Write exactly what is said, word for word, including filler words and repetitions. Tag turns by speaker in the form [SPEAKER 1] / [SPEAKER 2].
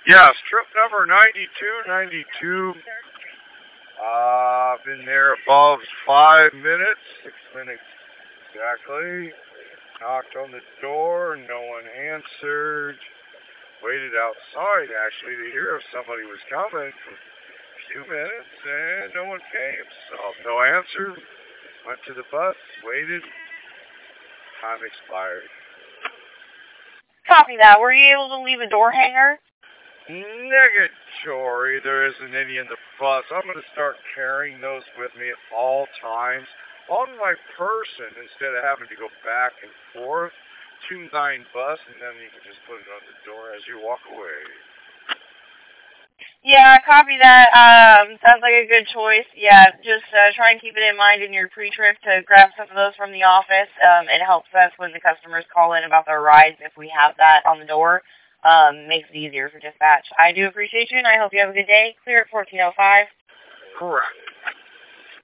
[SPEAKER 1] Yes, trip number ninety-two ninety-two. Uh, been there above five minutes, six minutes exactly. Knocked on the door, no one answered. Waited outside actually to hear if somebody was coming for a few minutes, and no one came. So no answer. Went to the bus, waited. Time expired.
[SPEAKER 2] Copy that. Were you able to leave a door hanger?
[SPEAKER 1] Negatory. There isn't any in the bus. I'm going to start carrying those with me at all times on my person instead of having to go back and forth to nine bus, and then you can just put it on the door as you walk away.
[SPEAKER 2] Yeah, copy that. Um, sounds like a good choice. Yeah, just uh, try and keep it in mind in your pre-trip to grab some of those from the office. Um, it helps us when the customers call in about their rides if we have that on the door. Um, makes it easier for dispatch. I do appreciate you, and I hope you have a good day. Clear at fourteen oh five.
[SPEAKER 1] Correct.